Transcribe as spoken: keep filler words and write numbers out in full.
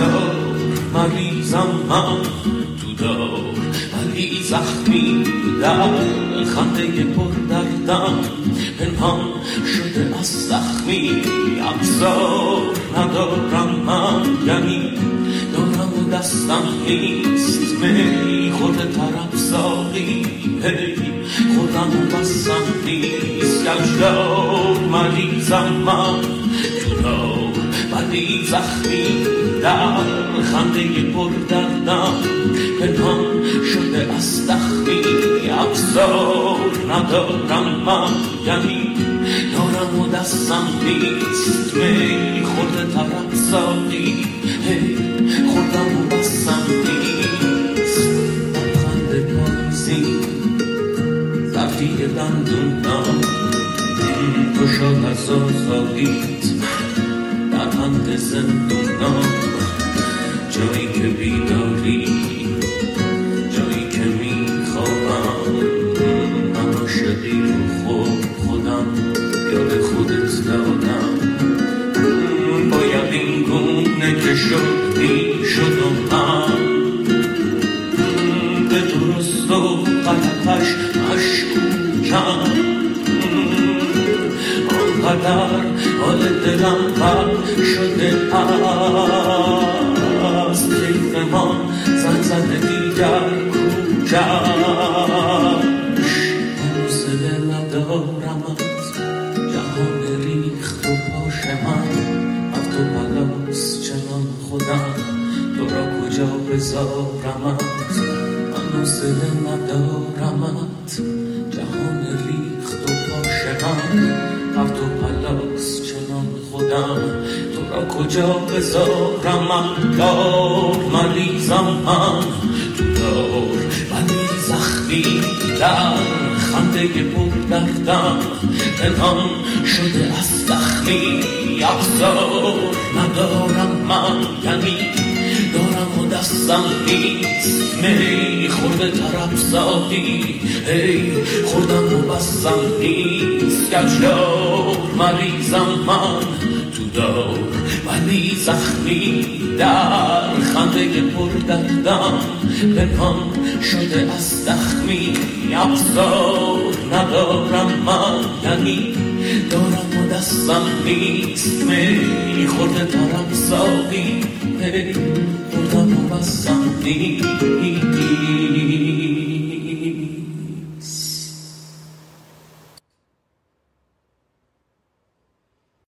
دار مریضم من تو دار ولی زخمی در خنده پر دردم پنهان شده از زخمی ابزار ندارم من یعنی دارم و دستم نیست می خود طرف ساقی هی خودم و بستم نیست گشتار مریضم من تو دار ولی زخمی در خنده پر دردم پنهان شده از زخمی ابزار ندارم من یعنی دارم و دستم نیست می خورده طرف ساقی هی خوردم و بستم نیست خنده پاییزی زفتی دندونم تو شاد از آزادیت در بند زندونم جایی که بیداری جایی که میخوابم من عاشقی رو خود خودم یاد خودت دادم باید این گونه که شد میشد و من به درست و غلطش مشکوکم آنقدر حال دلم بد شده است کیف ما زن زده دیگر کوچش حوصله ندارم از جهان ریخت و پاش من از تو پلاس چنان خودم تو را کجا بذارم من حوصله ندارم از جهان ریخت و پاش من از تو پلاس چنان خودم تو را کجا بذارم من دار مریضم من تو دار ولی زخمی در خنده پر دردم پنهان شده از زخمی ابزار ندارم من یعنی دارم و دستم نیست می خورده طرف ساقی هی خوردم و بستم نیست گشتار مریضم من تو دار ولی زخمی در خنده پر دردم پنهان شده از زخمی ابزار ندارم من یعنی دارم و دستم نیست می خورده طرف ساقی هی خوردم و بستم نیست